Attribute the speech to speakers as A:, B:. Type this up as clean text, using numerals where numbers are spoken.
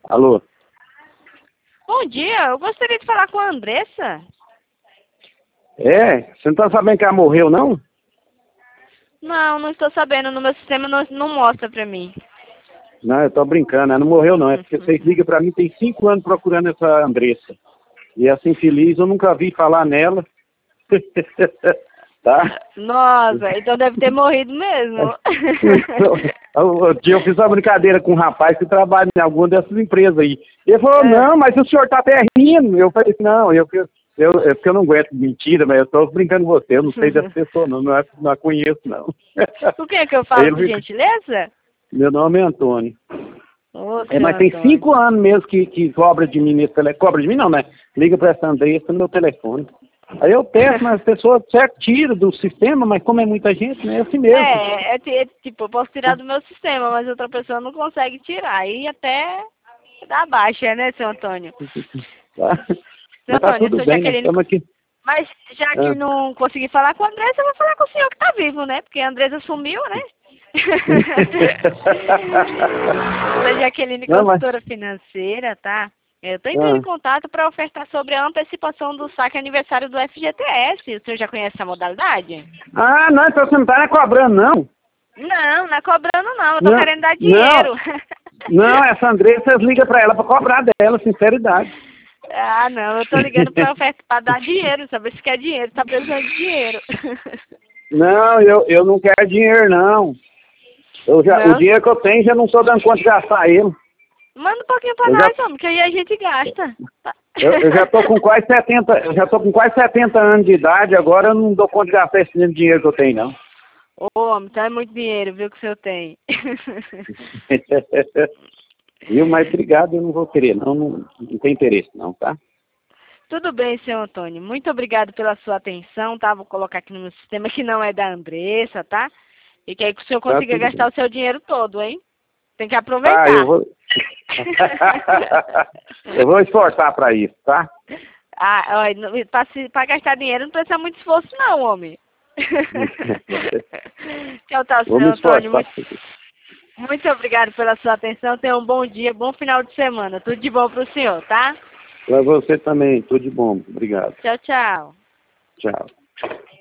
A: Alô?
B: Bom dia, eu gostaria de falar com a Andressa.
A: É? Você não tá sabendo que ela morreu, não?
B: Não, não estou sabendo, no meu sistema não mostra pra mim.
A: Não, eu tô brincando, ela não morreu, não. É porque vocês ligam pra mim, tem 5 anos procurando essa Andressa. E essa infeliz, eu nunca vi falar nela. Tá?
B: Nossa, então deve ter morrido mesmo.
A: O dia eu fiz uma brincadeira com um rapaz que trabalha em alguma dessas empresas aí. Ele falou, não, mas o senhor tá até rindo. Eu falei, não, porque eu não aguento mentira, mas eu tô brincando com você, eu não sei dessa pessoa, não a conheço, não.
B: O que é que eu falo, por gentileza?
A: Meu nome é Antônio.
B: Ô,
A: Mas tem 5 anos mesmo que cobra de mim nesse telefone. Cobra de mim não, né? Liga pra essa Andressa no meu telefone. Aí eu peço, mas as pessoas certo tiram do sistema, mas como é muita gente, né? É assim mesmo.
B: Tipo, eu posso tirar do meu sistema, mas outra pessoa não consegue tirar. Aí até dá baixa, né, seu Antônio?
A: Tá.
B: Seu
A: Tá
B: Antônio,
A: tudo
B: seu
A: bem, nós
B: Jaqueline.
A: estamos aqui.
B: Mas já que não consegui falar com a Andressa, eu vou falar com o senhor que tá vivo, né? Porque a Andressa sumiu, né? Sou Jaqueline, consultora financeira, tá? Eu tô entrando em contato para ofertar sobre a antecipação do saque aniversário do FGTS. O senhor já conhece essa modalidade?
A: Ah, não, então você não tá cobrando, não?
B: Não é cobrando, não. Eu tô querendo dar dinheiro.
A: Não, essa Andressa, vocês ligam pra ela pra cobrar dela, sinceridade.
B: Ah, não, eu tô ligando pra oferta pra dar dinheiro, saber se quer dinheiro, tá precisando de dinheiro.
A: Não, eu não quero dinheiro, não. O dinheiro que eu tenho, já não estou dando conta de gastar ele.
B: Manda um pouquinho pra nós, homem, que aí a gente gasta.
A: Eu já tô com quase 70 anos de idade, agora eu não dou conta de gastar esse dinheiro que eu tenho, não.
B: Ô, homem, então é muito dinheiro, viu, que o senhor tem.
A: Viu, mas obrigado, eu não vou querer, não tem interesse, não, tá?
B: Tudo bem, senhor Antônio. Muito obrigado pela sua atenção, tá? Vou colocar aqui no meu sistema que não é da Andressa, tá? E que aí que o senhor consiga gastar o seu dinheiro todo, hein? Tem que aproveitar.
A: Ah, eu vou... eu vou esforçar pra isso, tá?
B: Ah, olha, pra gastar dinheiro não precisa muito esforço não, homem. Tchau, senhor Antônio. Muito obrigado pela sua atenção. Tenha um bom dia, bom final de semana. Tudo de bom pro senhor, tá?
A: Pra você também, tudo de bom. Obrigado.
B: Tchau, tchau.
A: Tchau.